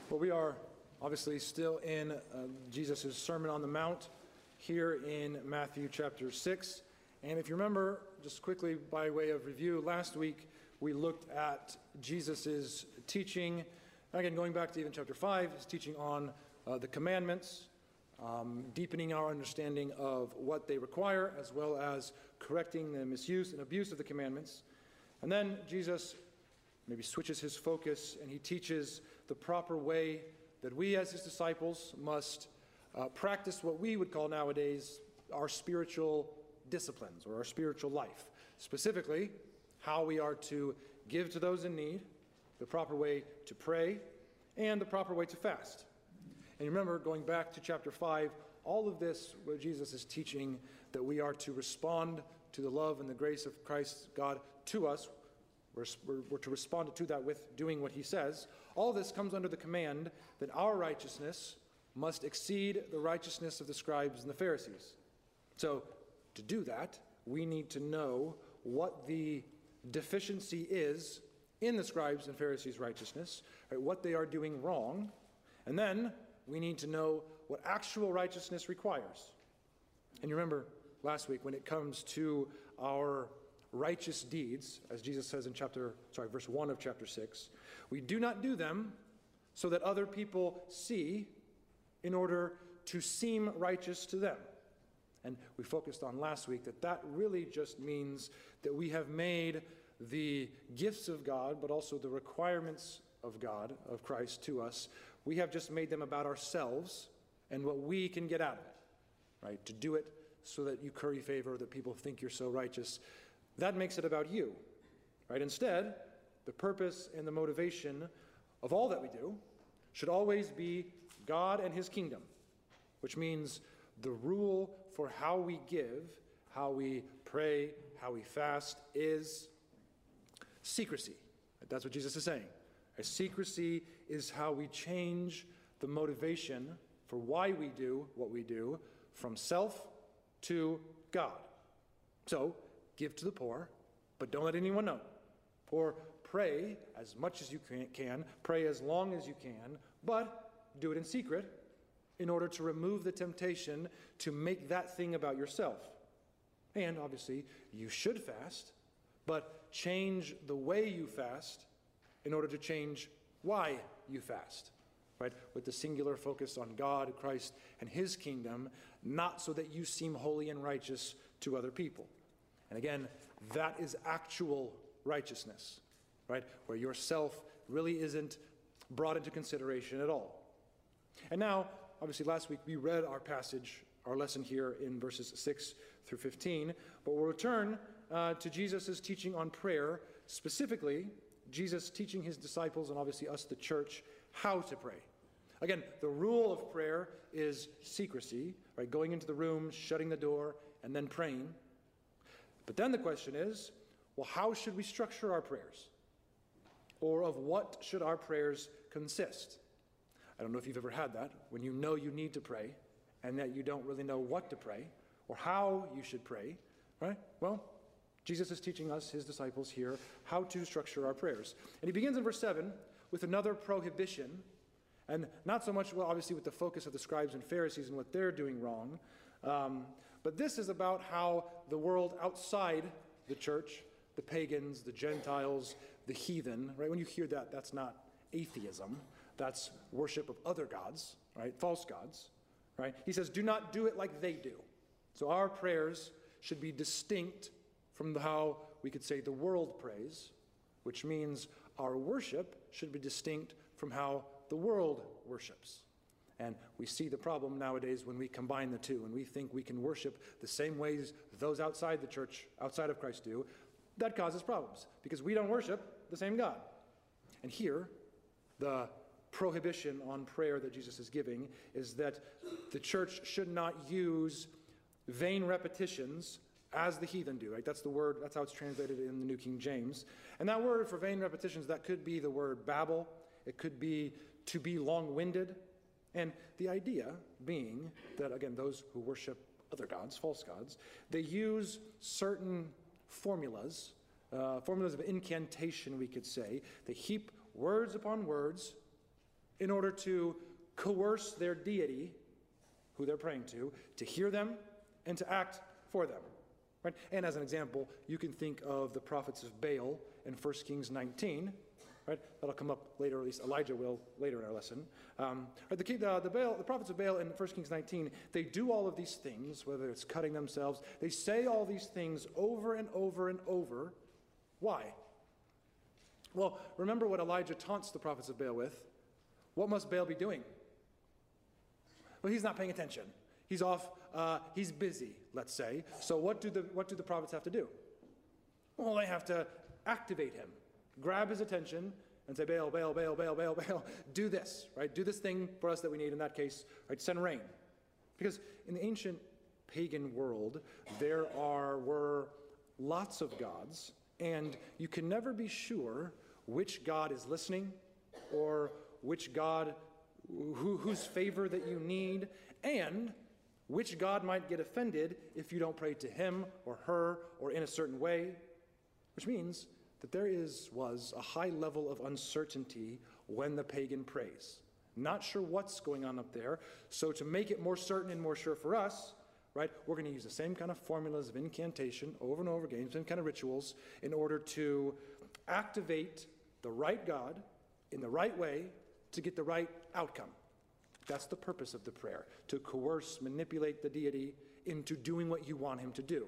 Well, we are obviously still in Jesus' Sermon on the Mount here in Matthew chapter 6. And if you remember, just quickly by way of review, last week we looked at Jesus' teaching, again going back to even chapter 5, his teaching on the commandments, deepening our understanding of what they require, as well as correcting the misuse and abuse of the commandments. And then Jesus maybe switches his focus and he teaches the proper way that we as his disciples must practice what we would call nowadays our spiritual disciplines or our spiritual life. Specifically, how we are to give to those in need, the proper way to pray, and the proper way to fast. And remember, going back to chapter 5, all of this where Jesus is teaching that we are to respond to the love and the grace of Christ God to us. We're to respond to that with doing what he says. All this comes under the command that our righteousness must exceed the righteousness of the scribes and the Pharisees. So to do that, we need to know what the deficiency is in the scribes and Pharisees' righteousness, right, what they are doing wrong, and then we need to know what actual righteousness requires. And you remember last week when it comes to our righteous deeds, as Jesus says in verse 1 of chapter 6, we do not do them so that other people see in order to seem righteous to them. And we focused on last week that really just means that we have made the gifts of God, but also the requirements of God, of Christ to us, we have just made them about ourselves and what we can get out of it, right? To do it so that you curry favor, that people think you're so righteous. That makes it about you, right? Instead, the purpose and the motivation of all that we do should always be God and his kingdom, which means the rule for how we give, how we pray, how we fast is secrecy. That's what Jesus is saying. Secrecy is how we change the motivation for why we do what we do from self to God. So, give to the poor, but don't let anyone know. Or pray as much as you can, pray as long as you can, but do it in secret in order to remove the temptation to make that thing about yourself. And obviously, you should fast, but change the way you fast in order to change why you fast, right? With the singular focus on God, Christ, and his kingdom, not so that you seem holy and righteous to other people. And again, that is actual righteousness, right? Where yourself really isn't brought into consideration at all. And now, obviously last week we read our passage, our lesson here in verses 6 through 15, but we'll return to Jesus' teaching on prayer, specifically Jesus teaching his disciples and obviously us, the church, how to pray. Again, the rule of prayer is secrecy, right? Going into the room, shutting the door, and then praying. But then the question is, well, how should we structure our prayers? Or of what should our prayers consist? I don't know if you've ever had that, when you know you need to pray, and that you don't really know what to pray, or how you should pray, right? Well, Jesus is teaching us, his disciples here, how to structure our prayers. And he begins in verse 7 with another prohibition, and not so much, well, obviously with the focus of the scribes and Pharisees and what they're doing wrong, but this is about how the world outside the church, the pagans, the Gentiles, the heathen, right? When you hear that, that's not atheism. That's worship of other gods, right? False gods, right? He says, do not do it like they do. So our prayers should be distinct from how we could say the world prays, which means our worship should be distinct from how the world worships. And we see the problem nowadays when we combine the two, and we think we can worship the same ways those outside the church, outside of Christ do. That causes problems, because we don't worship the same God. And here, the prohibition on prayer that Jesus is giving is that the church should not use vain repetitions as the heathen do, right? That's the word, that's how it's translated in the New King James. And that word for vain repetitions, that could be the word babble. It could be to be long-winded. And the idea being that, again, those who worship other gods, false gods, they use certain formulas of incantation, we could say. They heap words upon words in order to coerce their deity, who they're praying to hear them and to act for them. Right? And as an example, you can think of the prophets of Baal in 1 Kings 19. Right? That'll come up later, or at least Elijah will later in our lesson. The prophets of Baal in 1 Kings 19, they do all of these things, whether it's cutting themselves. They say all these things over and over and over. Why? Well, remember what Elijah taunts the prophets of Baal with. What must Baal be doing? Well, he's not paying attention. He's off, he's busy, let's say. So what do the prophets have to do? Well, they have to activate him, grab his attention, and say, Baal, Baal, Baal, Baal, Baal, Baal, do this, right? Do this thing for us that we need, in that case, right? Send rain. Because in the ancient pagan world, there were lots of gods, and you can never be sure which god is listening or which god, whose favor that you need, and which god might get offended if you don't pray to him or her or in a certain way, which means that there was a high level of uncertainty when the pagan prays. Not sure what's going on up there, so to make it more certain and more sure for us, right, we're going to use the same kind of formulas of incantation over and over again, same kind of rituals, in order to activate the right God in the right way to get the right outcome. That's the purpose of the prayer, to coerce, manipulate the deity into doing what you want him to do.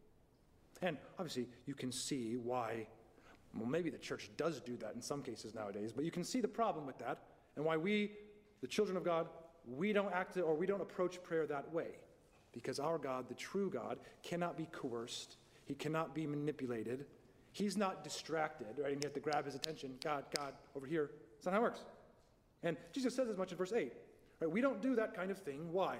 And obviously, you can see why, well, maybe the church does do that in some cases nowadays, but you can see the problem with that and why we, the children of God, we don't act or we don't approach prayer that way. Because our God, the true God, cannot be coerced. He cannot be manipulated. He's not distracted, right? And you have to grab his attention. God, over here. That's not how it works. And Jesus says as much in verse 8. Right? We don't do that kind of thing. Why?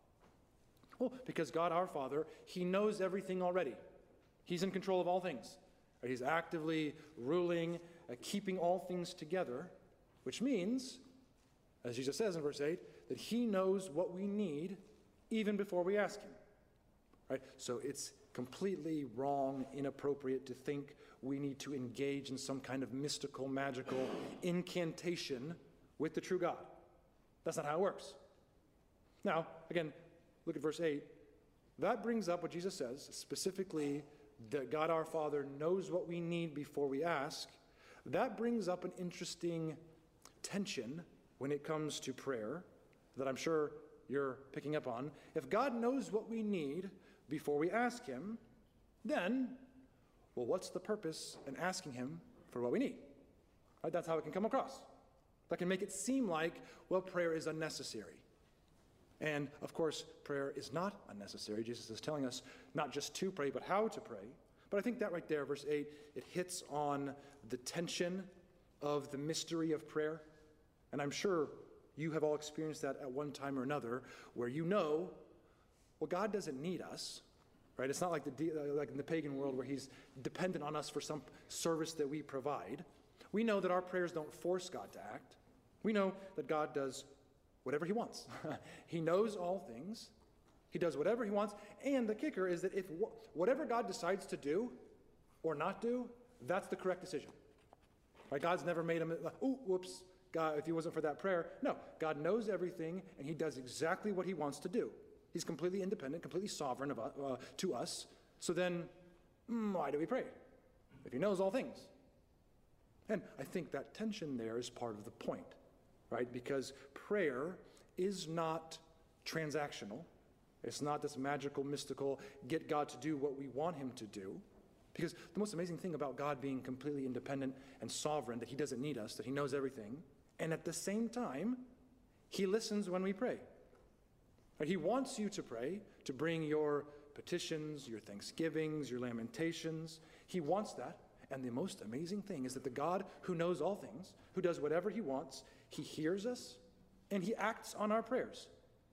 Well, because God, our Father, he knows everything already. He's in control of all things. Right? He's actively ruling, keeping all things together, which means, as Jesus says in verse 8, that he knows what we need even before we ask him. Right? So it's completely wrong, inappropriate to think we need to engage in some kind of mystical, magical incantation with the true God. That's not how it works. Now, again, look at verse 8. That brings up what Jesus says, specifically that God our Father knows what we need before we ask. That brings up an interesting tension when it comes to prayer that I'm sure you're picking up on. If God knows what we need before we ask him, then, well, what's the purpose in asking him for what we need? Right? That's how it can come across. That can make it seem like, well, prayer is unnecessary. And, of course, prayer is not unnecessary. Jesus is telling us not just to pray, but how to pray. But I think that right there, verse 8, it hits on the tension of the mystery of prayer. And I'm sure you have all experienced that at one time or another, where you know, well, God doesn't need us, right? It's not like like in the pagan world where he's dependent on us for some service that we provide. We know that our prayers don't force God to act. We know that God does whatever he wants. He knows all things. He does whatever he wants. And the kicker is that if whatever God decides to do or not do, that's the correct decision. Right? God's never made him, oh, whoops, God, if he wasn't for that prayer. No, God knows everything, and he does exactly what he wants to do. He's completely independent, completely sovereign to us. So then, why do we pray? If he knows all things. And I think that tension there is part of the point, right? Because prayer is not transactional. It's not this magical, mystical, get God to do what we want him to do. Because the most amazing thing about God being completely independent and sovereign, that he doesn't need us, that he knows everything, and at the same time, he listens when we pray. Right? He wants you to pray, to bring your petitions, your thanksgivings, your lamentations. He wants that. And the most amazing thing is that the God who knows all things, who does whatever he wants, he hears us and he acts on our prayers.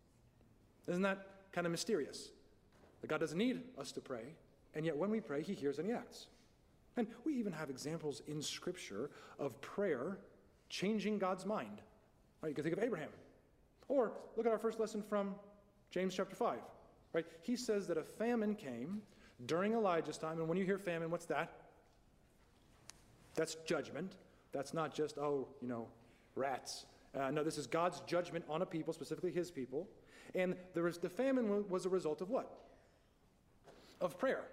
Isn't that kind of mysterious? That God doesn't need us to pray, and yet when we pray, he hears and he acts. And we even have examples in Scripture of prayer changing God's mind. Right? You can think of Abraham. Or look at our first lesson from James chapter 5. Right? He says that a famine came during Elijah's time, and when you hear famine, what's that? That's judgment. That's not just, rats No, this is God's judgment on a people, specifically his people. And the famine was a result of what? Of prayer.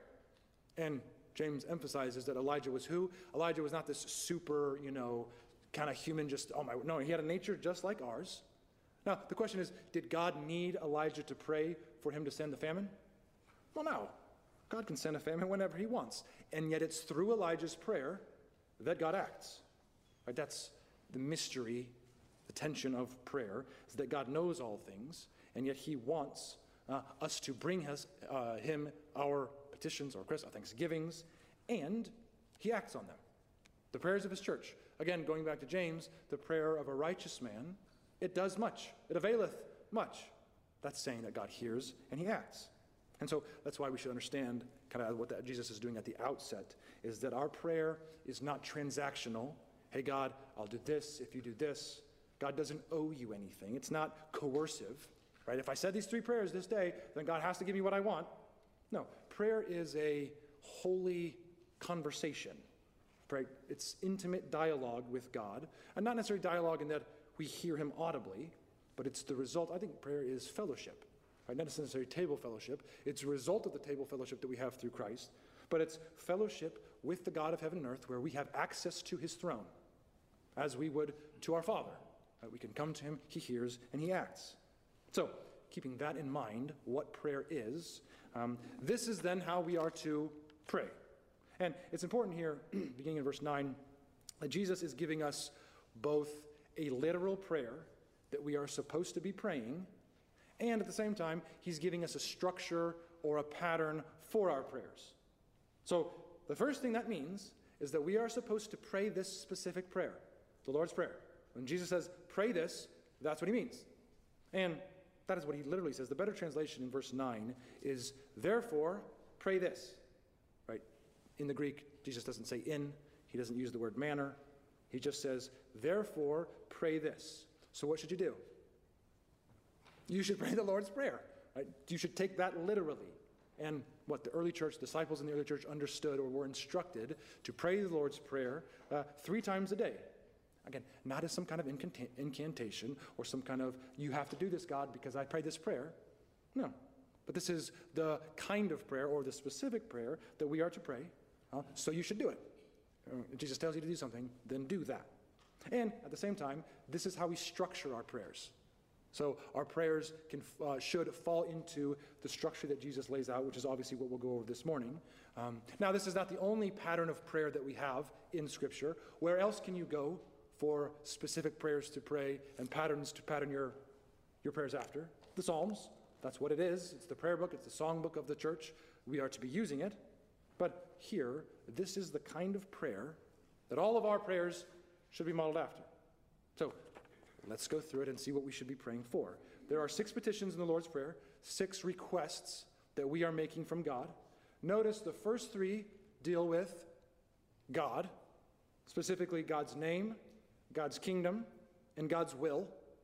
And James emphasizes that Elijah was who? Elijah was not this super, kind of human, no, he had a nature just like ours. Now, the question is, did God need Elijah to pray for him to send the famine? Well, no. God can send a famine whenever he wants. And yet it's through Elijah's prayer that God acts. Right? That's the mystery, the tension of prayer, is that God knows all things, and yet he wants us to bring him our petitions, our requests, our thanksgivings, and he acts on them. The prayers of his church. Again, going back to James, the prayer of a righteous man, it does much. It availeth much. That's saying that God hears and he acts. And so that's why we should understand kind of what Jesus is doing at the outset, is that our prayer is not transactional. Hey, God, I'll do this if you do this. God doesn't owe you anything. It's not coercive, right? If I said these 3 prayers this day, then God has to give me what I want. No, prayer is a holy conversation. Right? It's intimate dialogue with God, and not necessarily dialogue in that we hear him audibly, but it's the result. I think prayer is fellowship, right? Not necessarily table fellowship. It's a result of the table fellowship that we have through Christ, but it's fellowship with the God of heaven and earth where we have access to his throne, as we would to our Father. Right? We can come to him, he hears, and he acts. So, keeping that in mind, what prayer is, this is then how we are to pray. And it's important here, beginning in verse 9, that Jesus is giving us both a literal prayer that we are supposed to be praying, and at the same time, he's giving us a structure or a pattern for our prayers. So the first thing that means is that we are supposed to pray this specific prayer, the Lord's Prayer. When Jesus says, pray this, that's what he means. And that is what he literally says. The better translation in verse 9 is, therefore, pray this. Right? In the Greek, Jesus doesn't say in. He doesn't use the word manner. He just says, therefore, pray this. So what should you do? You should pray the Lord's Prayer. Right? You should take that literally. And what the early church, disciples in the early church understood or were instructed to pray the Lord's Prayer 3 times a day. Again, not as some kind of incantation or some kind of, you have to do this, God, because I prayed this prayer. No. But this is the kind of prayer or the specific prayer that we are to pray. So you should do it. If Jesus tells you to do something, then do that. And at the same time, this is how we structure our prayers. So our prayers should fall into the structure that Jesus lays out, which is obviously what we'll go over this morning. Now, this is not the only pattern of prayer that we have in Scripture. Where else can you go for specific prayers to pray and patterns to pattern your prayers after? The Psalms. That's what it is. It's the prayer book. It's the songbook of the church. We are to be using it. But here, this is the kind of prayer that all of our prayers should be modeled after. So let's go through it and see what we should be praying for. There are 6 petitions in the Lord's Prayer, 6 requests that we are making from God. Notice the first 3 deal with God, specifically God's name, God's kingdom, and God's will.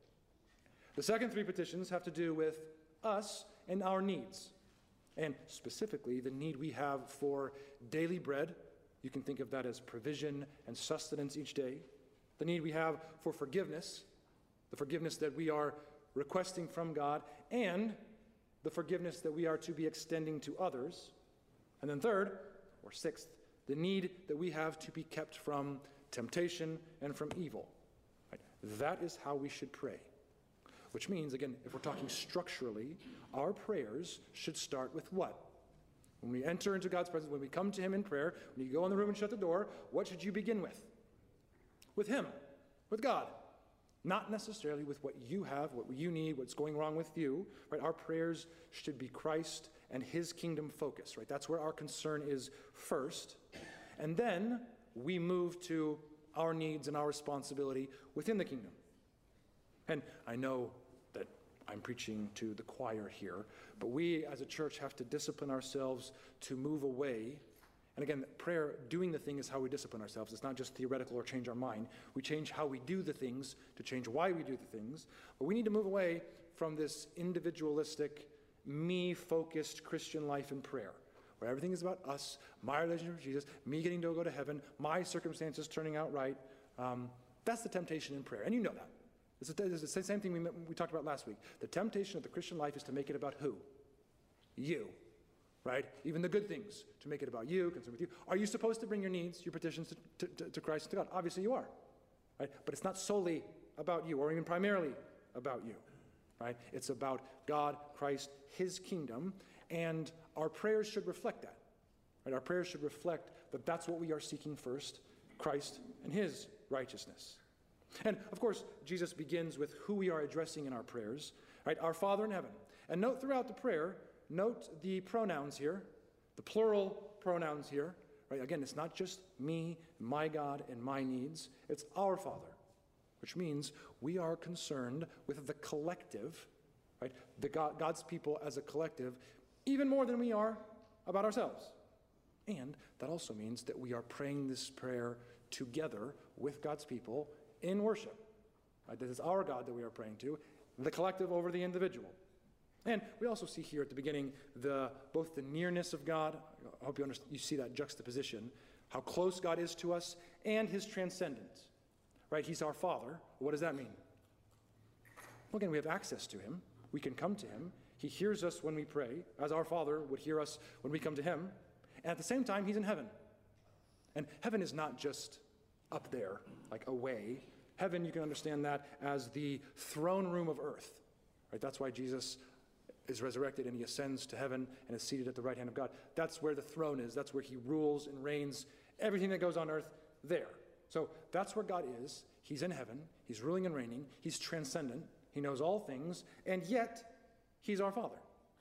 The second 3 petitions have to do with us and our needs, and specifically the need we have for daily bread. You can think of that as provision and sustenance each day. The need we have for forgiveness, the forgiveness that we are requesting from God, and the forgiveness that we are to be extending to others. And then third, or 6th, the need that we have to be kept from temptation and from evil. Right? That is how we should pray. Which means, again, if we're talking structurally, our prayers should start with what? When we enter into God's presence, when we come to him in prayer, when you go in the room and shut the door, what should you begin with? With him, with God. Not necessarily with what you have, what you need, what's going wrong with you. Right? Our prayers should be Christ and his kingdom focus. Right? That's where our concern is first. And then we move to our needs and our responsibility within the kingdom. And I know that I'm preaching to the choir here, but we as a church have to discipline ourselves to move away. And again, prayer, doing the thing, is how we discipline ourselves. It's not just theoretical or change our mind. We change how we do the things to change why we do the things. But we need to move away from this individualistic, me-focused Christian life in prayer, where everything is about us, my relationship with Jesus, me getting to go to heaven, my circumstances turning out right. That's the temptation in prayer, and you know that. It's the same thing we talked about last week. The temptation of the Christian life is to make it about who? You, right? Even the good things, to make it about you, concerned with you. Are you supposed to bring your needs, your petitions to Christ and to God? Obviously you are, right? But it's not solely about you, or even primarily about you, right? It's about God, Christ, his kingdom, and our prayers should reflect that, right? Our prayers should reflect that that's what we are seeking first, Christ and his righteousness. And of course, Jesus begins with who we are addressing in our prayers, right? Our Father in heaven. And note throughout the prayer, note the pronouns here, the plural pronouns here, right? Again, it's not just me, my God, and my needs. It's our Father, which means we are concerned with the collective, right? God's people as a collective, even more than we are about ourselves. And that also means that we are praying this prayer together with God's people in worship. Right? This is our God that we are praying to, the collective over the individual. And we also see here at the beginning both the nearness of God, I hope you see that juxtaposition, how close God is to us, and his transcendence. Right? He's our Father. What does that mean? Well, again, we have access to him. We can come to him. He hears us when we pray, as our Father would hear us when we come to him. And at the same time, he's in heaven. And heaven is not just up there, like away. Heaven, you can understand that as the throne room of earth. Right? That's why Jesus is resurrected and he ascends to heaven and is seated at the right hand of God. That's where the throne is. That's where he rules and reigns. Everything that goes on earth, there. So that's where God is. He's in heaven. He's ruling and reigning. He's transcendent. He knows all things. And yet, he's our Father.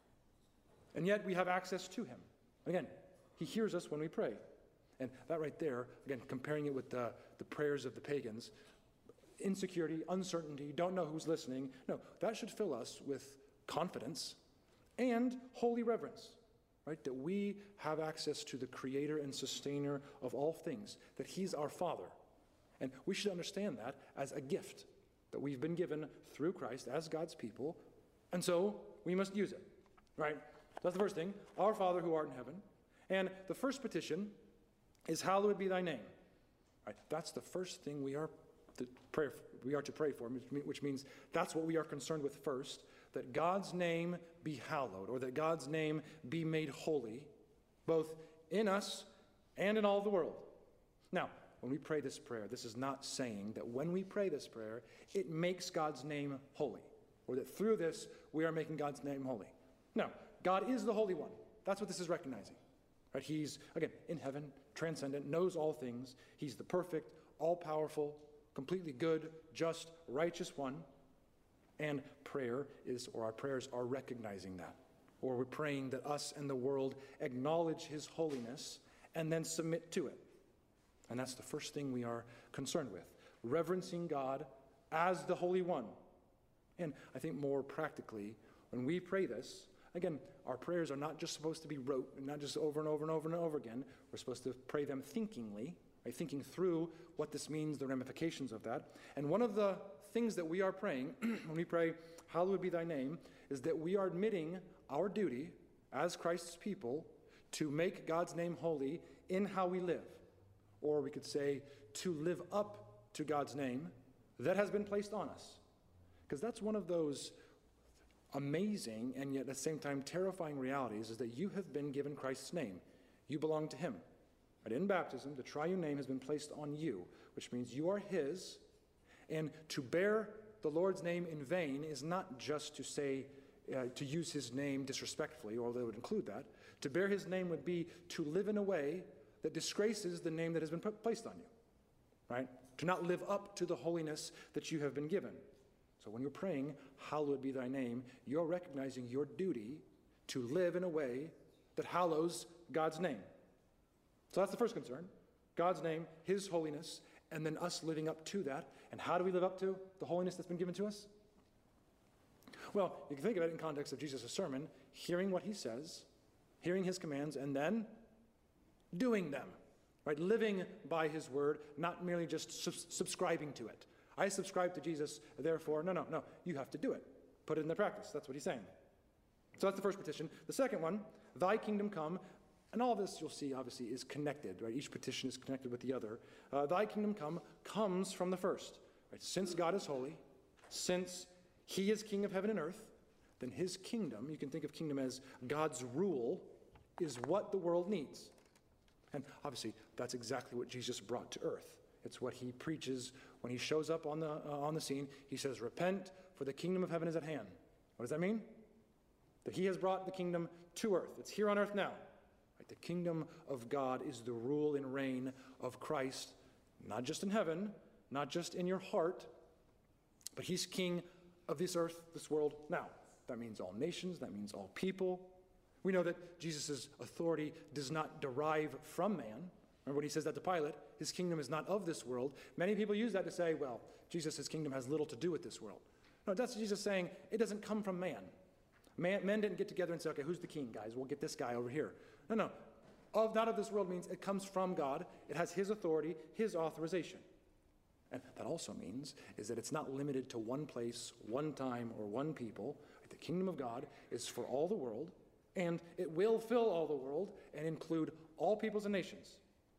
And yet, we have access to him. Again, he hears us when we pray. And that right there, again, comparing it with the prayers of the pagans, insecurity, uncertainty, don't know who's listening. No, that should fill us with confidence and holy reverence, right? That we have access to the creator and sustainer of all things, that he's our Father. And we should understand that as a gift that we've been given through Christ as God's people. And so we must use it, right? That's the first thing. Our Father who art in heaven. And the first petition is, hallowed be thy name. Right? That's the first thing we are to pray for, which means that's what we are concerned with first, that God's name be hallowed, or that God's name be made holy, both in us and in all the world. Now, when we pray this prayer, this is not saying that when we pray this prayer, it makes God's name holy, or that through this we are making God's name holy. No, God is the Holy One. That's what this is recognizing. Right? He's, again, in heaven, transcendent, knows all things. He's the perfect, all-powerful, completely good, just, righteous one. And our prayers are recognizing that. Or we're praying that us and the world acknowledge his holiness and then submit to it. And that's the first thing we are concerned with. Reverencing God as the Holy One. And I think more practically, when we pray this, again, our prayers are not just supposed to be rote, not just over and over and over and over again. We're supposed to pray them thinkingly, right? Thinking through what this means, the ramifications of that. And one of the things that we are praying, when we pray, hallowed be thy name, is that we are admitting our duty as Christ's people to make God's name holy in how we live. Or we could say, to live up to God's name that has been placed on us. Because that's one of those amazing and yet at the same time terrifying realities, is that you have been given Christ's name. You belong to him. And in baptism, the triune name has been placed on you, which means you are his. And to bear the Lord's name in vain is not just to say, to use his name disrespectfully, although it would include that. To bear his name would be to live in a way that disgraces the name that has been placed on you, right? To not live up to the holiness that you have been given. So when you're praying, hallowed be thy name, you're recognizing your duty to live in a way that hallows God's name. So that's the first concern. God's name, his holiness, and then us living up to that. And how do we live up to the holiness that's been given to us? Well, you can think of it in context of Jesus' sermon, hearing what he says, hearing his commands, and then doing them, right? Living by his word, not merely just subscribing to it. I subscribe to Jesus, therefore, no, you have to do it. Put it into practice. That's what he's saying. So that's the first petition. The second one, thy kingdom come, and all this you'll see obviously is connected, right? Each petition is connected with the other. Thy kingdom come comes from the first, right? Since God is holy, since he is king of heaven and earth, then his kingdom, you can think of kingdom as God's rule, is what the world needs. And obviously, that's exactly what Jesus brought to earth. It's what he preaches when he shows up on the scene. He says, repent, for the kingdom of heaven is at hand. What does that mean? That he has brought the kingdom to earth. It's here on earth now. Right? The kingdom of God is the rule and reign of Christ, not just in heaven, not just in your heart, but he's king of this earth, this world now. That means all nations, that means all people. We know that Jesus' authority does not derive from man. Remember when he says that to Pilate, his kingdom is not of this world. Many people use that to say, well, Jesus' kingdom has little to do with this world. No, that's Jesus saying it doesn't come from man. Men didn't get together and say, okay, who's the king, guys? We'll get this guy over here. No. Not of this world means it comes from God. It has his authority, his authorization. And that also means is that it's not limited to one place, one time, or one people. The kingdom of God is for all the world, and it will fill all the world and include all peoples and nations.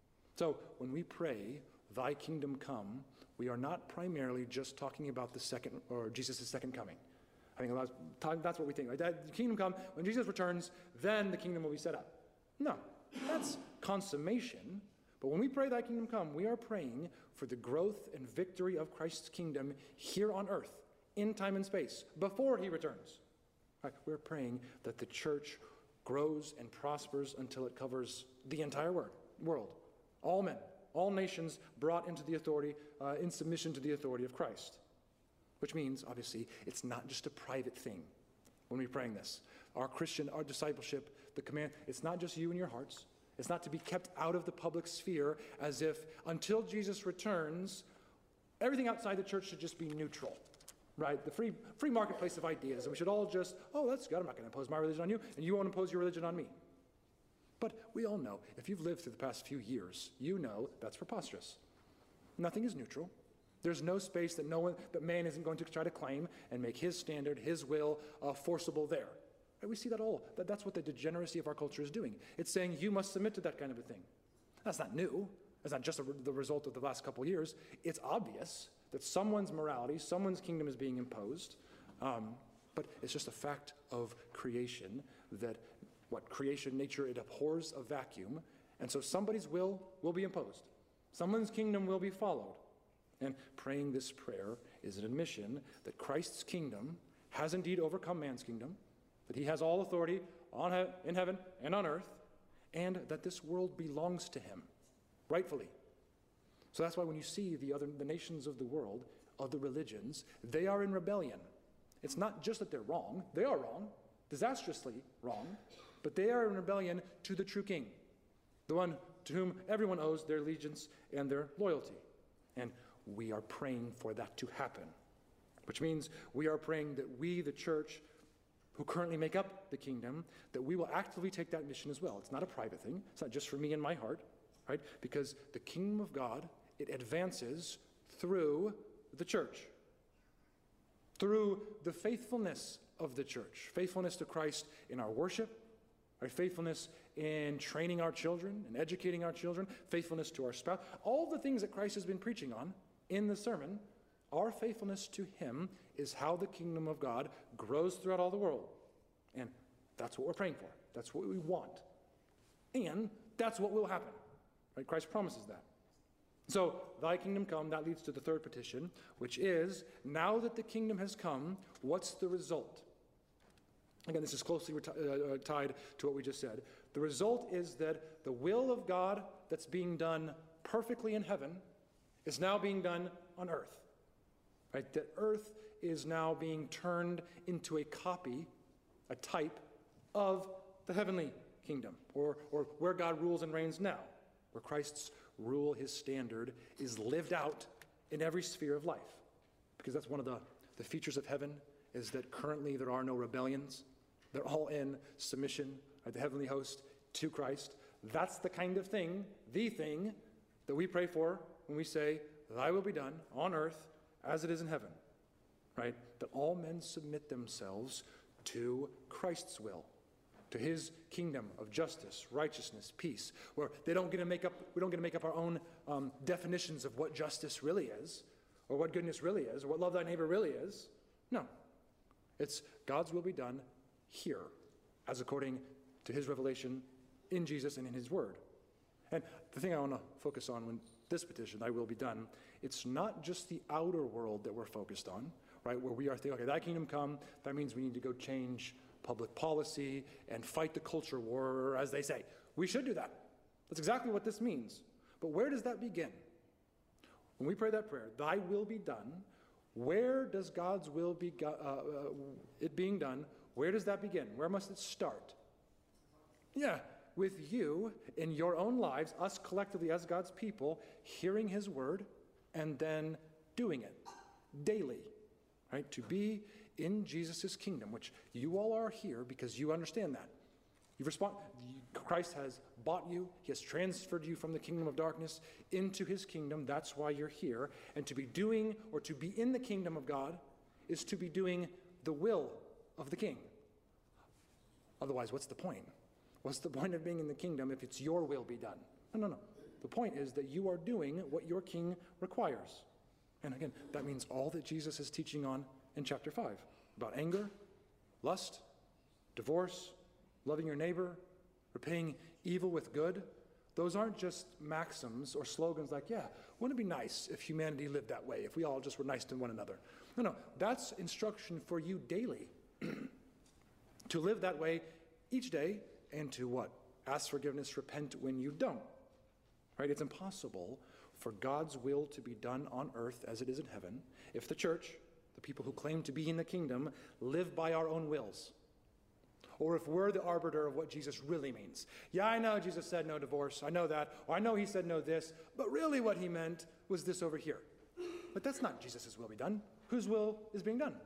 So when we pray, thy kingdom come, we are not primarily just talking about the second, or Jesus' second coming. I think that's what we think, right? That the kingdom come, when Jesus returns, then the kingdom will be set up. No, that's consummation. But when we pray thy kingdom come, we are praying for the growth and victory of Christ's kingdom here on earth, in time and space, before he returns. Right? We're praying that the church grows and prospers until it covers the entire world. All men, all nations brought into the authority, in submission to the authority of Christ. Which means, obviously, it's not just a private thing when we're praying this. Our discipleship, the command, it's not just you and your hearts. It's not to be kept out of the public sphere as if until Jesus returns, everything outside the church should just be neutral, right? The free marketplace of ideas. And we should all just, oh, that's good. I'm not going to impose my religion on you, and you won't impose your religion on me. But we all know, if you've lived through the past few years, you know that's preposterous. Nothing is neutral. There's no space that man isn't going to try to claim and make his standard, his will, forcible there. Right? We see that all. That's what the degeneracy of our culture is doing. It's saying you must submit to that kind of a thing. That's not new. That's not just the result of the last couple of years. It's obvious that someone's morality, someone's kingdom is being imposed. But it's just a fact of creation that creation, nature, it abhors a vacuum. And so somebody's will be imposed. Someone's kingdom will be followed. And praying this prayer is an admission that Christ's kingdom has indeed overcome man's kingdom, that he has all authority in heaven and on earth, and that this world belongs to him, rightfully. So that's why when you see the nations of the world, of the religions, they are in rebellion. It's not just that they're wrong. They are wrong, disastrously wrong, but they are in rebellion to the true king, the one to whom everyone owes their allegiance and their loyalty. And we are praying for that to happen, which means we are praying that we, the church, who currently make up the kingdom, that we will actively take that mission as well. It's not a private thing. It's not just for me and my heart, right? Because the kingdom of God, it advances through the church, through the faithfulness of the church, faithfulness to Christ in our worship, our faithfulness in training our children and educating our children, faithfulness to our spouse, all the things that Christ has been preaching on in the sermon. Our faithfulness to him is how the kingdom of God grows throughout all the world. And that's what we're praying for. That's what we want. And that's what will happen. Right? Christ promises that. So, thy kingdom come, that leads to the third petition, which is, now that the kingdom has come, what's the result? Again, this is closely tied to what we just said. The result is that the will of God that's being done perfectly in heaven is now being done on earth. Right? That earth is now being turned into a copy, a type of the heavenly kingdom, or where God rules and reigns now, where Christ's rule, his standard, is lived out in every sphere of life. Because that's one of the features of heaven, is that currently there are no rebellions. They're all in submission, the heavenly host, to Christ. That's the kind of thing, the thing, that we pray for when we say, thy will be done on earth as it is in heaven. Right? That all men submit themselves to Christ's will, to his kingdom of justice, righteousness, peace, where we don't get to make up our own definitions of what justice really is, or what goodness really is, or what love thy neighbor really is. No. It's God's will be done here, as according to his revelation in Jesus and in his word. And the thing I want to focus on when this petition, thy will be done, it's not just the outer world that we're focused on, right, where we are thinking, okay, thy kingdom come, that means we need to go change public policy and fight the culture war, as they say. We should do that. That's exactly what this means. But where does that begin? When we pray that prayer, thy will be done, where does God's will be, it being done, where does that begin? Where must it start? Yeah, with you in your own lives, us collectively as God's people, hearing his word and then doing it daily, right? To be in Jesus' kingdom, which you all are here because you understand that. Christ has bought you. He has transferred you from the kingdom of darkness into his kingdom. That's why you're here. And to be doing or to be in the kingdom of God is to be doing the will of the king. Otherwise, what's the point? What's the point of being in the kingdom if it's your will be done? No. The point is that you are doing what your king requires. And again, that means all that Jesus is teaching on in chapter 5 about anger, lust, divorce, loving your neighbor, repaying evil with good. Those aren't just maxims or slogans like, yeah, wouldn't it be nice if humanity lived that way, if we all just were nice to one another? No, that's instruction for you daily to live that way each day and to what? Ask forgiveness, repent when you don't. Right? It's impossible for God's will to be done on earth as it is in heaven if the church, the people who claim to be in the kingdom, live by our own wills. Or if we're the arbiter of what Jesus really means. Yeah, I know Jesus said no divorce. I know that. Or I know he said no this. But really what he meant was this over here. But that's not Jesus' will be done. Whose will is being done?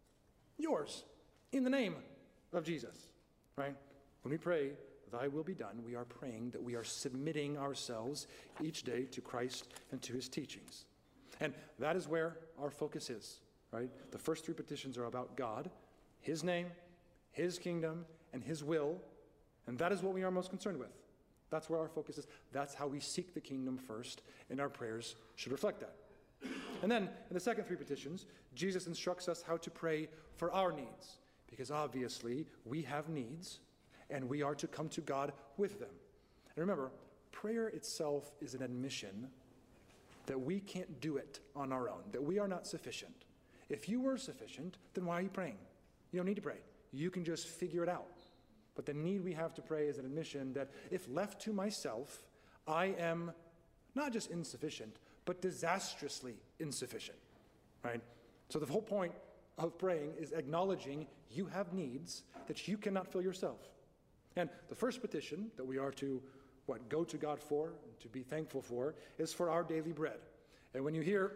Yours. In the name of Jesus. Right? When we pray, thy will be done, we are praying that we are submitting ourselves each day to Christ and to his teachings. And that is where our focus is. Right? The first three petitions are about God, his name, his kingdom, and his will, and that is what we are most concerned with. That's where our focus is. That's how we seek the kingdom first, and our prayers should reflect that. And then, in the second three petitions, Jesus instructs us how to pray for our needs, because obviously we have needs, and we are to come to God with them. And remember, prayer itself is an admission that we can't do it on our own, that we are not sufficient. If you were sufficient, then why are you praying? You don't need to pray. You can just figure it out. But the need we have to pray is an admission that if left to myself, I am not just insufficient, but disastrously insufficient, right? So the whole point of praying is acknowledging you have needs that you cannot fill yourself. And the first petition that we are to, go to God for, and to be thankful for, is for our daily bread. And when you hear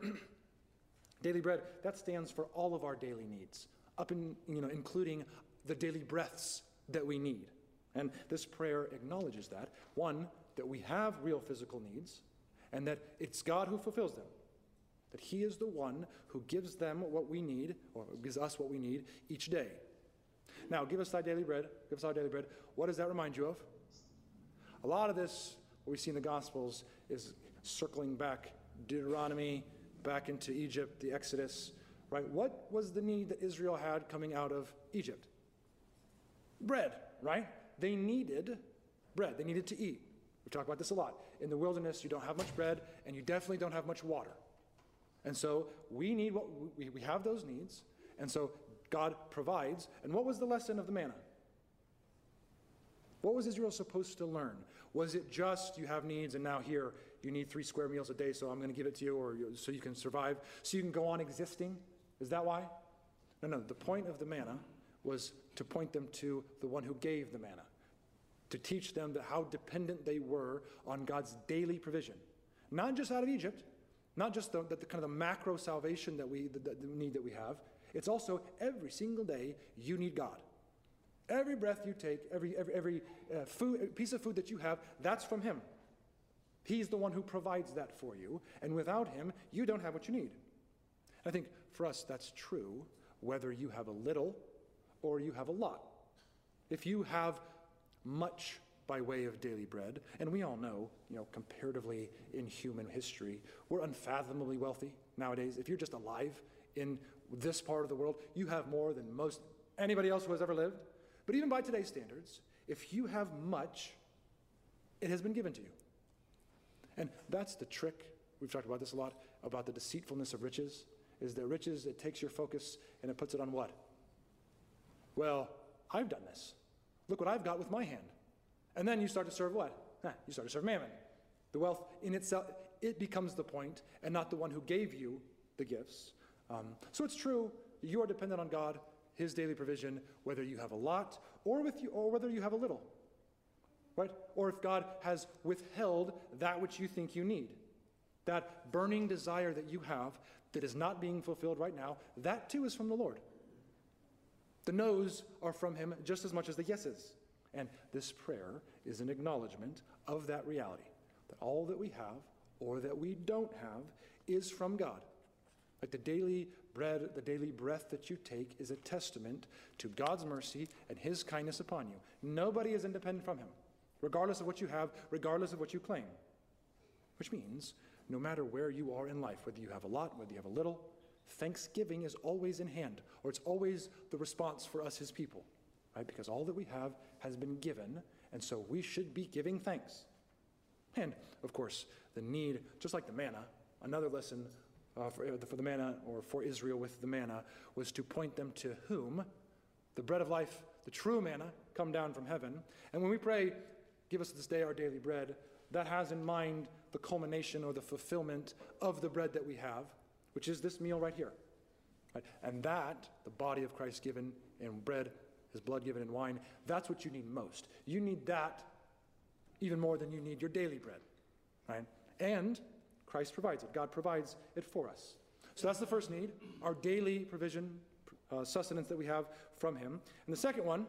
daily bread, that stands for all of our daily needs, including the daily breaths that we need. And this prayer acknowledges that. One, that we have real physical needs, and that it's God who fulfills them. That he is the one who gives them what we need, or gives us what we need each day. Now, give us thy daily bread. Give us our daily bread. What does that remind you of? A lot of this, what we see in the Gospels, is circling back Deuteronomy, back into Egypt, the Exodus. Right? What was the need that Israel had coming out of Egypt? Bread, right? They needed bread. They needed to eat. We talk about this a lot. In the wilderness, you don't have much bread, and you definitely don't have much water. And so we need what we have those needs, and so God provides. And what was the lesson of the manna? What was Israel supposed to learn? Was it just you have needs, and now here you need 3 square meals a day, so I'm going to give it to you, or so you can survive, so you can go on existing? Is that why? No. The point of the manna was to point them to the one who gave the manna, to teach them that how dependent they were on God's daily provision. Not just out of Egypt, not just the kind of the macro salvation the need that we have. It's also every single day you need God. Every breath you take, every piece of food that you have, that's from him. He's the one who provides that for you, and without him, you don't have what you need. I think for us that's true whether you have a little or you have a lot. If you have much by way of daily bread. And we all know, comparatively in human history, we're unfathomably wealthy nowadays. If you're just alive in this part of the world, you have more than most anybody else who has ever lived. But even by today's standards, if you have much, it has been given to you. And that's the trick. We've talked about this a lot, about the deceitfulness of riches, is that riches, it takes your focus and it puts it on what? Well, I've done this. Look what I've got with my hand. And then you start to serve what? You start to serve mammon. The wealth in itself, it becomes the point and not the one who gave you the gifts. So it's true, you are dependent on God, his daily provision, whether you have a lot or whether you have a little. Right? Or if God has withheld that which you think you need. That burning desire that you have that is not being fulfilled right now, that too is from the Lord. The no's are from him just as much as the yeses. And this prayer is an acknowledgement of that reality, that all that we have or that we don't have is from God. Like the daily bread, the daily breath that you take is a testament to God's mercy and his kindness upon you. Nobody is independent from him, regardless of what you have, regardless of what you claim. Which means, no matter where you are in life, whether you have a lot, whether you have a little, thanksgiving is always in hand, or it's always the response for us, his people, right? Because all that we have has been given, and so we should be giving thanks. And, of course, the need, just like the manna, another lesson for the manna, or for Israel with the manna, was to point them to whom? The bread of life, the true manna, come down from heaven. And when we pray, give us this day our daily bread, that has in mind the culmination or the fulfillment of the bread that we have, which is this meal right here. Right? And that, the body of Christ given in bread, his blood given in wine, that's what you need most. You need that even more than you need your daily bread. Right? And Christ provides it. God provides it for us. So that's the first need, our daily provision, sustenance that we have from him. And the second one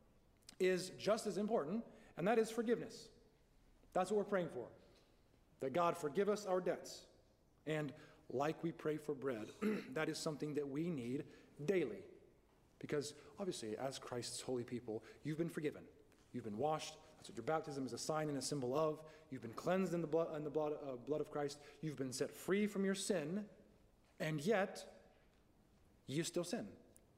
is just as important, and that is forgiveness. That's what we're praying for, that God forgive us our debts. And like we pray for bread, that is something that we need daily. Because obviously, as Christ's holy people, you've been forgiven. You've been washed. That's what your baptism is a sign and a symbol of. You've been cleansed in the blood of Christ. You've been set free from your sin, and yet you still sin.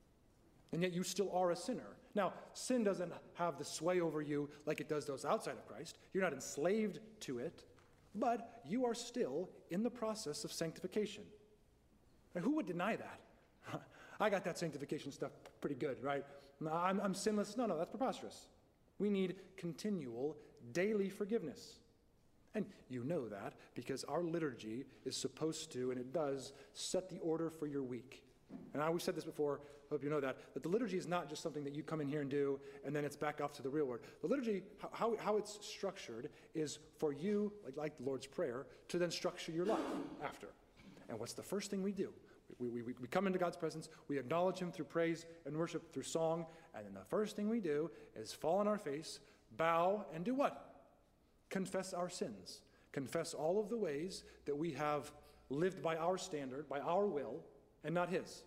And yet you still are a sinner. Now, sin doesn't have the sway over you like it does those outside of Christ. You're not enslaved to it, but you are still in the process of sanctification. And who would deny that? I got that sanctification stuff pretty good, right? I'm sinless. No, that's preposterous. We need continual, daily forgiveness. And you know that because our liturgy is supposed to, and it does, set the order for your week. And I always said this before, I hope you know that the liturgy is not just something that you come in here and do, and then it's back off to the real world. The liturgy, how it's structured, is for you, like the Lord's Prayer, to then structure your life after. And what's the first thing we do? We come into God's presence, we acknowledge him through praise and worship, through song, and then the first thing we do is fall on our face, bow, and do what? Confess our sins. Confess all of the ways that we have lived by our standard, by our will, and not his.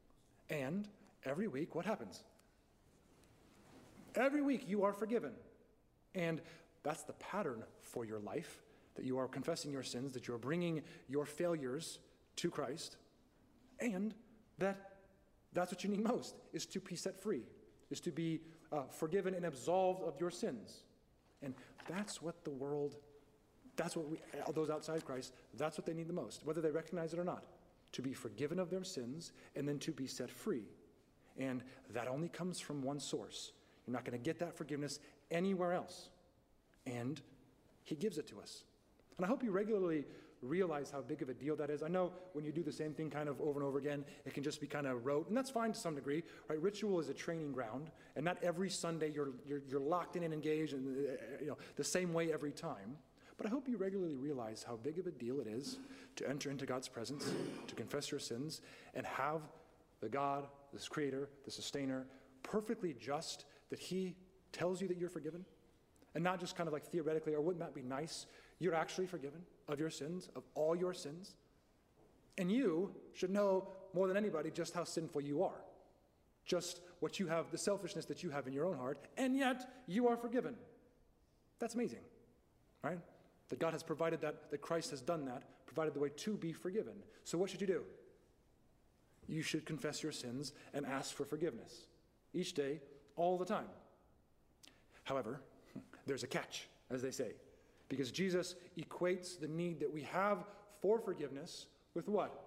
And every week, what happens? Every week you are forgiven. And that's the pattern for your life, that you are confessing your sins, that you are bringing your failures to Christ, and that's what you need most, is to be set free, is to be forgiven and absolved of your sins. And that's what the world, that's what those outside Christ, that's what they need the most, whether they recognize it or not. To be forgiven of their sins, and then to be set free. And that only comes from one source. You're not going to get that forgiveness anywhere else. And he gives it to us. And I hope you regularly realize how big of a deal that is. I know when you do the same thing kind of over and over again, it can just be kind of rote, and that's fine to some degree. Right? Ritual is a training ground, and not every Sunday you're locked in and engaged in the same way every time. But I hope you regularly realize how big of a deal it is to enter into God's presence, to confess your sins, and have the God, this creator, the sustainer, perfectly just, that he tells you that you're forgiven. And not just kind of like theoretically, or wouldn't that be nice? You're actually forgiven of your sins, of all your sins. And you should know more than anybody just how sinful you are. Just what you have, the selfishness that you have in your own heart, and yet you are forgiven. That's amazing, right? That God has provided that Christ has done that, provided the way to be forgiven. So what should you do? You should confess your sins and ask for forgiveness each day, all the time. However, there's a catch, as they say, because Jesus equates the need that we have for forgiveness with what?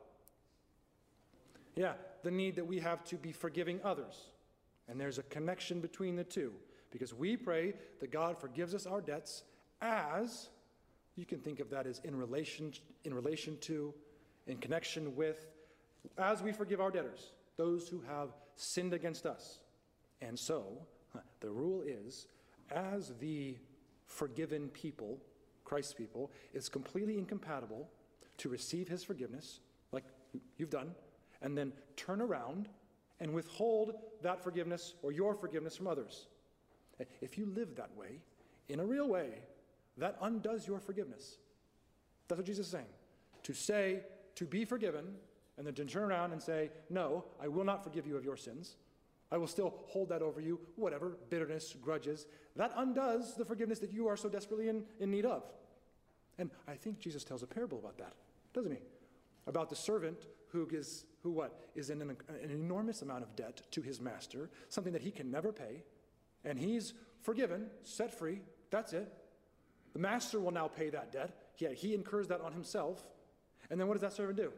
Yeah, the need that we have to be forgiving others. And there's a connection between the two, because we pray that God forgives us our debts as, you can think of that as in relation to, in connection with, as we forgive our debtors, those who have sinned against us. And so, the rule is, as the forgiven people, Christ's people, is completely incompatible to receive his forgiveness, like you've done, and then turn around and withhold that forgiveness or your forgiveness from others. If you live that way, in a real way, that undoes your forgiveness. That's what Jesus is saying. To say, to be forgiven, and then to turn around and say, no, I will not forgive you of your sins. I will still hold that over you, whatever, bitterness, grudges. That undoes the forgiveness that you are so desperately in need of. And I think Jesus tells a parable about that, doesn't he? About the servant who is in an enormous amount of debt to his master, something that he can never pay, and he's forgiven, set free, that's it. The master will now pay that debt. He incurs that on himself. And then what does that servant do?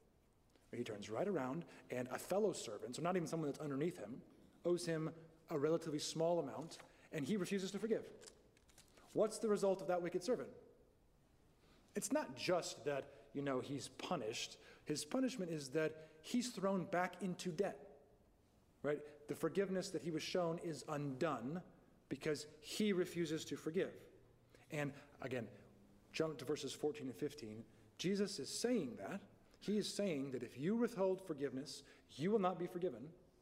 He turns right around, and a fellow servant, so not even someone that's underneath him, owes him a relatively small amount, and he refuses to forgive. What's the result of that wicked servant? It's not just that, he's punished. His punishment is that he's thrown back into debt, right? The forgiveness that he was shown is undone because he refuses to forgive. And again, jump to verses 14 and 15. Jesus is saying that. He is saying that if you withhold forgiveness, you will not be forgiven.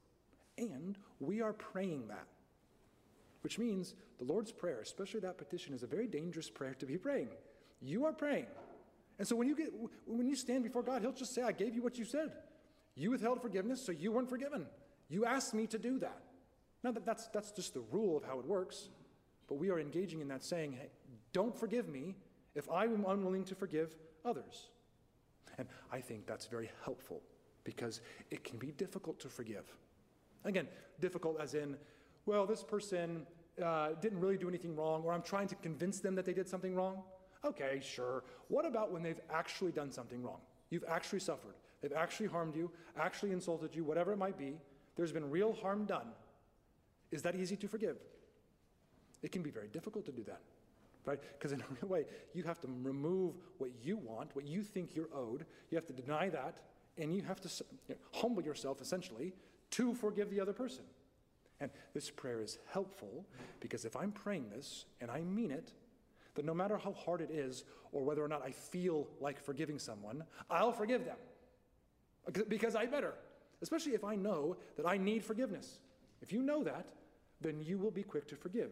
And we are praying that. Which means the Lord's Prayer, especially that petition, is a very dangerous prayer to be praying. You are praying. And so when you stand before God, he'll just say, I gave you what you said. You withheld forgiveness, so you weren't forgiven. You asked me to do that. Now, that's just the rule of how it works. But we are engaging in that saying, hey, don't forgive me if I am unwilling to forgive others. And I think that's very helpful because it can be difficult to forgive. Again, difficult as in, well, this person didn't really do anything wrong, or I'm trying to convince them that they did something wrong. Okay, sure. What about when they've actually done something wrong? You've actually suffered. They've actually harmed you, actually insulted you, whatever it might be. There's been real harm done. Is that easy to forgive? It can be very difficult to do that. Right? Because in a real way, you have to remove what you want, what you think you're owed. You have to deny that, and you have to humble yourself, essentially, to forgive the other person. And this prayer is helpful because if I'm praying this, and I mean it, that no matter how hard it is, or whether or not I feel like forgiving someone, I'll forgive them. Because I better. Especially if I know that I need forgiveness. If you know that, then you will be quick to forgive.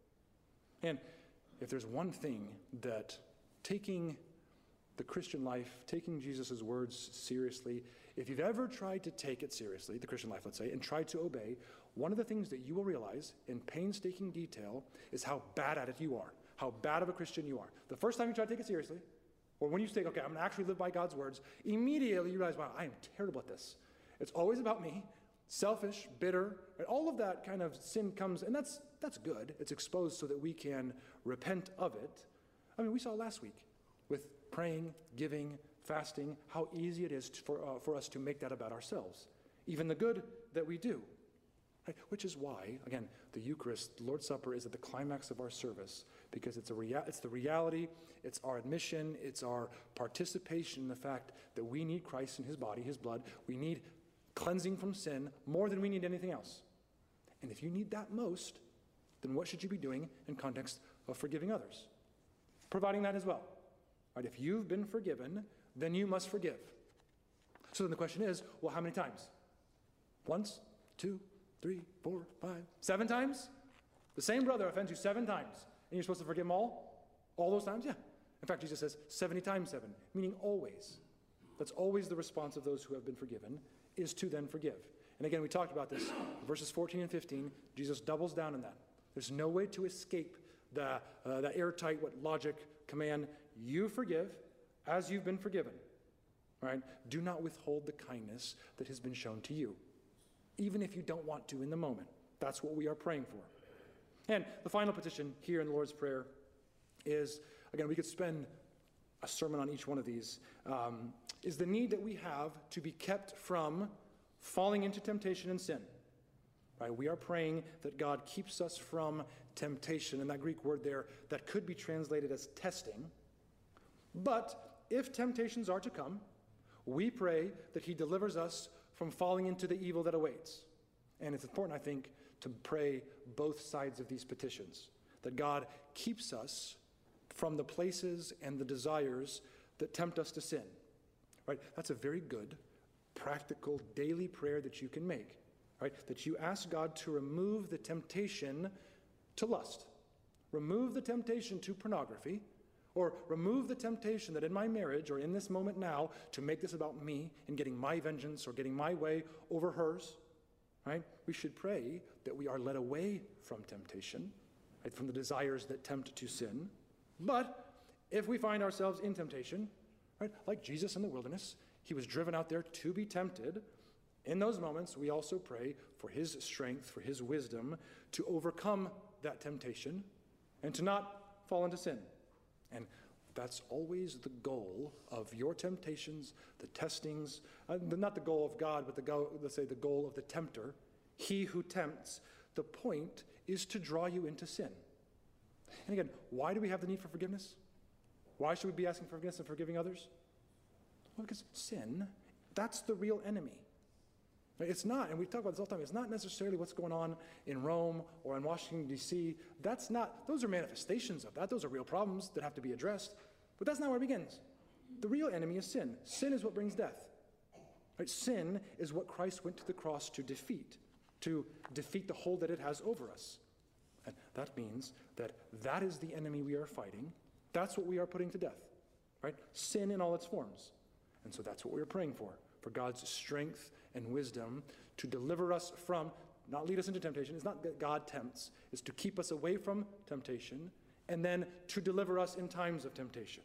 And if there's one thing that taking the Christian life, taking Jesus' words seriously, if you've ever tried to take it seriously, the Christian life, let's say, and tried to obey, one of the things that you will realize in painstaking detail is how bad at it you are, how bad of a Christian you are. The first time you try to take it seriously, or when you say, okay, I'm going to actually live by God's words, immediately you realize, wow, I am terrible at this. It's always about me, selfish, bitter, and all of that kind of sin comes, and that's good. It's exposed so that we can repent of it. I mean, we saw last week with praying, giving, fasting, how easy it is for us to make that about ourselves, even the good that we do. Right? Which is why, again, the Eucharist, the Lord's Supper, is at the climax of our service, because it's the reality, it's our admission, it's our participation in the fact that we need Christ and his body, his blood. We need cleansing from sin more than we need anything else. And if you need that most, then what should you be doing in context of forgiving others? Providing that as well. Right? If you've been forgiven, then you must forgive. So then the question is, well, how many times? Once, 2, 3, 4, 5, 7 times? The same brother offends you 7 times, and you're supposed to forgive him all? All those times? Yeah. In fact, Jesus says 70 times 7, meaning always. That's always the response of those who have been forgiven, is to then forgive. And again, we talked about this. Verses 14 and 15, Jesus doubles down on that. There's no way to escape the airtight, logic command, you forgive as you've been forgiven. Right? Do not withhold the kindness that has been shown to you, even if you don't want to in the moment. That's what we are praying for. And the final petition here in the Lord's Prayer is, again, we could spend a sermon on each one of these, is the need that we have to be kept from falling into temptation and sin. Right? We are praying that God keeps us from temptation, and that Greek word there that could be translated as testing. But if temptations are to come, we pray that he delivers us from falling into the evil that awaits. And it's important, I think, to pray both sides of these petitions, that God keeps us from the places and the desires that tempt us to sin. Right? That's a very good, practical, daily prayer that you can make. Right? That you ask God to remove the temptation to lust, remove the temptation to pornography, or remove the temptation that in my marriage or in this moment now to make this about me and getting my vengeance or getting my way over hers. Right? We should pray that we are led away from temptation, right, from the desires that tempt to sin. But if we find ourselves in temptation, right, like Jesus in the wilderness, he was driven out there to be tempted. In those moments, we also pray for his strength, for his wisdom to overcome that temptation and to not fall into sin. And that's always the goal of your temptations, the testings, not the goal of God, but let's say the goal of the tempter, he who tempts. The point is to draw you into sin. And again, why do we have the need for forgiveness? Why should we be asking for forgiveness and forgiving others? Well, because sin, that's the real enemy. It's not, and we talk about this all the time, it's not necessarily what's going on in Rome or in Washington, D.C. That's not, those are manifestations of that. Those are real problems that have to be addressed. But that's not where it begins. The real enemy is sin. Sin is what brings death. Right? Sin is what Christ went to the cross to defeat the hold that it has over us. And that means that is the enemy we are fighting. That's what we are putting to death. Right? Sin in all its forms. And so that's what we're praying for God's strength and wisdom to deliver us from, not lead us into temptation. It's not that God tempts. It's to keep us away from temptation and then to deliver us in times of temptation.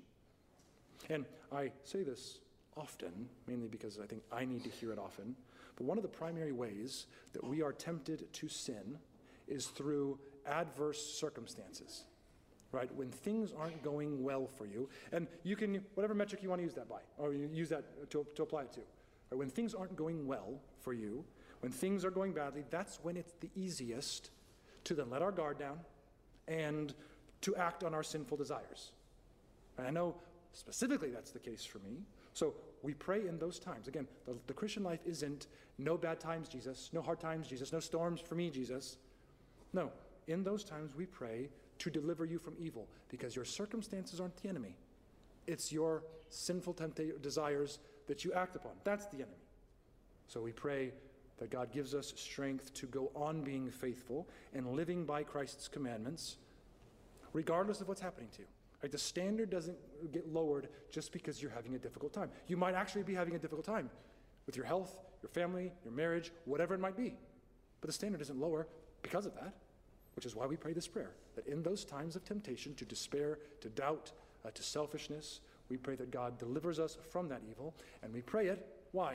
And I say this often, mainly because I think I need to hear it often, but one of the primary ways that we are tempted to sin is through adverse circumstances. Right? When things aren't going well for you, and you can, whatever metric you want to use that by, or you use that to apply it to. Right? When things aren't going well for you, when things are going badly, that's when it's the easiest to then let our guard down and to act on our sinful desires. And I know specifically that's the case for me. So we pray in those times. Again, the Christian life isn't no bad times, Jesus, no hard times, Jesus, no storms for me, Jesus. No, in those times we pray to deliver you from evil, because your circumstances aren't the enemy. It's your sinful desires that you act upon. That's the enemy. So we pray that God gives us strength to go on being faithful and living by Christ's commandments, regardless of what's happening to you. Right? The standard doesn't get lowered just because you're having a difficult time. You might actually be having a difficult time with your health, your family, your marriage, whatever it might be. But the standard isn't lower because of that. Which is why we pray this prayer, that in those times of temptation, to despair, to doubt, to selfishness, we pray that God delivers us from that evil, and we pray it. Why?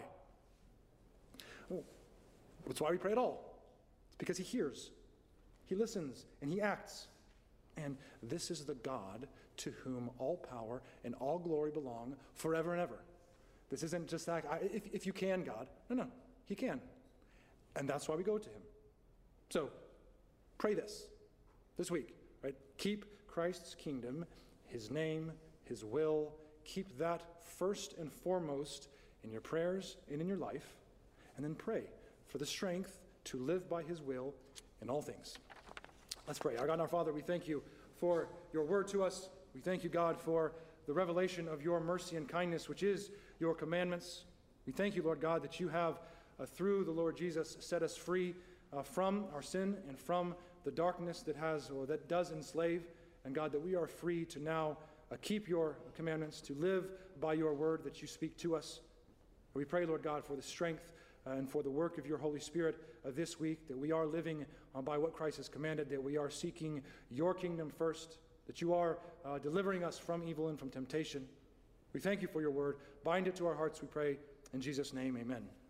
Well, that's why we pray at all. It's because he hears, he listens, and he acts. And this is the God to whom all power and all glory belong forever and ever. This isn't just that, if you can, God. No, he can. And that's why we go to him. So, pray this week, right? Keep Christ's kingdom, his name, his will. Keep that first and foremost in your prayers and in your life. And then pray for the strength to live by his will in all things. Let's pray. Our God and our Father, we thank you for your word to us. We thank you, God, for the revelation of your mercy and kindness, which is your commandments. We thank you, Lord God, that you have, through the Lord Jesus, set us free from our sin and from the darkness that does enslave, and God, that we are free to now keep your commandments, to live by your word that you speak to us. We pray, Lord God, for the strength and for the work of your Holy Spirit this week, that we are living by what Christ has commanded, that we are seeking your kingdom first, that you are delivering us from evil and from temptation. We thank you for your word. Bind it to our hearts, we pray. In Jesus' name, amen.